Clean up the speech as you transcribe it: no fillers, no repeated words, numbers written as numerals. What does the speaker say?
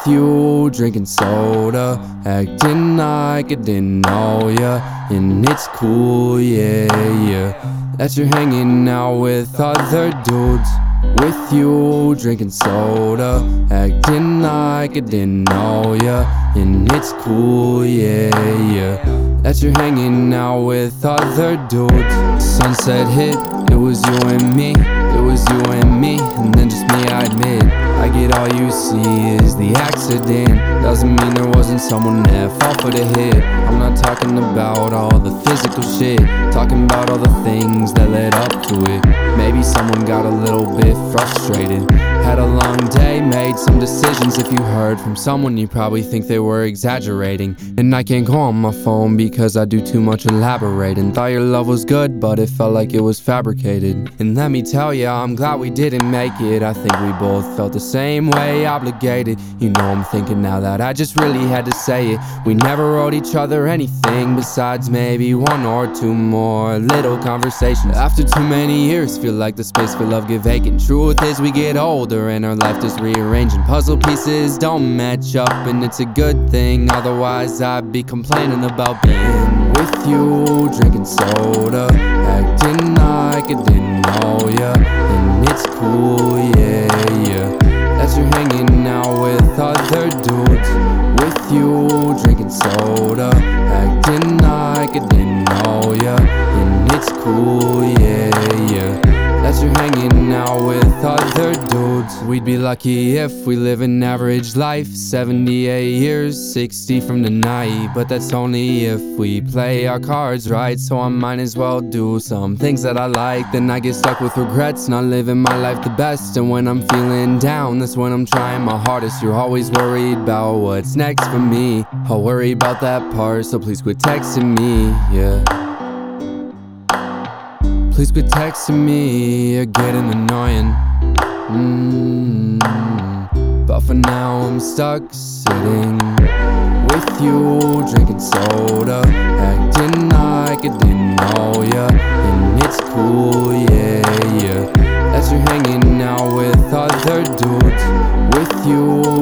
you, drinking soda, acting like I didn't know ya. And it's cool, yeah, that you're hanging out with other dudes. With you, drinking soda, acting like I didn't know ya. And it's cool, yeah, that you're hanging out with other dudes. Sunset hit, it was you and me, it was you and me, and then just me, I admit. I get all you see is the accident. Doesn't mean there wasn't someone that fought for the hit. I'm not talking about all the physical shit, talking about all the things that led up to it. Maybe someone got a little bit frustrated, had a long day, made some decisions. If you heard from someone, you probably think they were exaggerating. And I can't call on my phone because I do too much elaborating. Thought your love was good, but it felt like it was fabricated. And let me tell ya, I'm glad we didn't make it. I think we both felt the same way, obligated. You know I'm thinking now that I just really had to say it. We never wrote each other anything besides maybe one or two more little conversations. After too many years, feel like the space for love get vacant. Truth is we get older and our life just rearranging. Puzzle pieces don't match up and it's a good thing, otherwise I'd be complaining about being with you, drinking soda, acting like I didn't know ya. And it's cool, yeah, that you're hanging out with other dudes. With you, drinking soda, acting like I didn't know ya. And it's cool, yeah, that you're hanging out with other dudes. We'd be lucky if we live an average life, 78 years, 60 from tonight. But that's only if we play our cards right, so I might as well do some things that I like. Then I get stuck with regrets, not living my life the best. And when I'm feeling down, that's when I'm trying my hardest. You're always worried about what's next for me. I'll worry about that part, so please quit texting me, yeah. Please quit texting me, you're getting annoying. But for now I'm stuck sitting with you, drinking soda, acting like I didn't know ya. And it's cool, yeah, that you're hanging out with other dudes. With you,